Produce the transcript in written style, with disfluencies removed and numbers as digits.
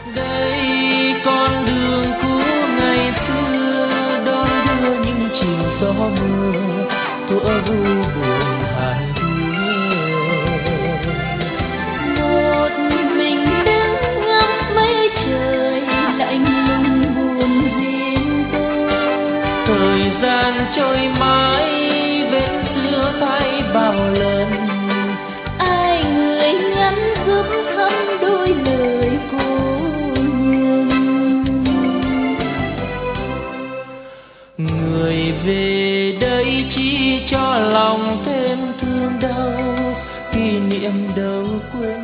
Đây con đường cũ ngày xưa đón đưa những chiều gió mưa thuở ru buồn hàn thưa. Một mình đứng ngắm mây trời lạnh lùng buồn riêng tôi. Thời gian trôi mãi vết xưa thay bao lần. Ai người nhắn giúp thắm đôi lời cô nhân. Người về đây chỉ cho lòng thêm thương đau, kỷ niệm đâu quên